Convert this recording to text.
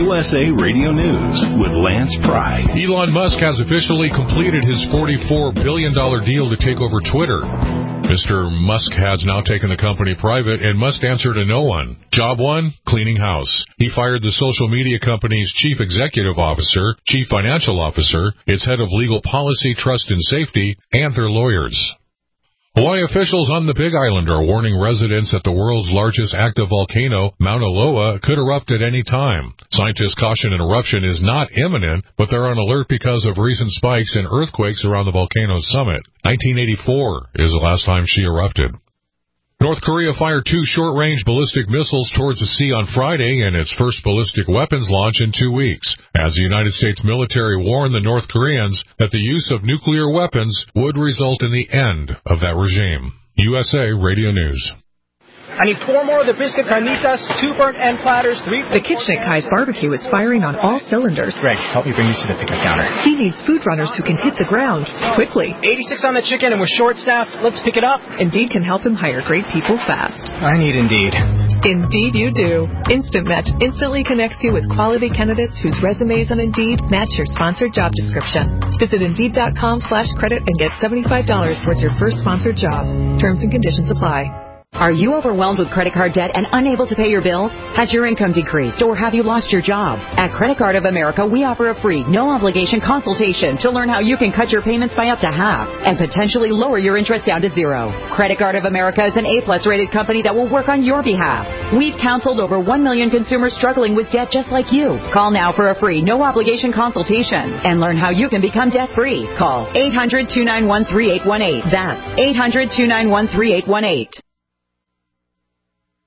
USA Radio News with Lance Pry. Elon Musk has officially completed his $44 billion deal to take over Twitter. Mr. Musk has now taken the company private and must answer to no one. Job 1, cleaning house. He fired the social media company's chief executive officer, chief financial officer, its head of legal policy, trust and safety, and their lawyers. Hawaii officials on the Big Island are warning residents that the world's largest active volcano, Mauna Loa, could erupt at any time. Scientists caution an eruption is not imminent, but they're on alert because of recent spikes in earthquakes around the volcano's summit. 1984 is the last time she erupted. North Korea fired 2 short-range ballistic missiles towards the sea on Friday in its first ballistic weapons launch in 2 weeks, as the United States military warned the North Koreans that the use of nuclear weapons would result in the end of that regime. USA Radio News. I need 4 more of the biscuit carnitas, 2 burnt end platters, 3... The kitchen at Kai's Barbecue is firing on all cylinders. Greg, help me bring these to the pickup counter. He needs food runners who can hit the ground quickly. 86 on the chicken and we're short-staffed. Let's pick it up. Indeed can help him hire great people fast. I need Indeed. Indeed you do. Instant Match instantly connects you with quality candidates whose resumes on Indeed match your sponsored job description. Visit Indeed.com/credit and get $75 towards your first sponsored job. Terms and conditions apply. Are you overwhelmed with credit card debt and unable to pay your bills? Has your income decreased or have you lost your job? At Credit Card of America, we offer a free, no-obligation consultation to learn how you can cut your payments by up to half and potentially lower your interest down to 0. Credit Card of America is an A-plus rated company that will work on your behalf. We've counseled over 1 million consumers struggling with debt just like you. Call now for a free, no-obligation consultation and learn how you can become debt-free. Call 800-291-3818. That's 800-291-3818.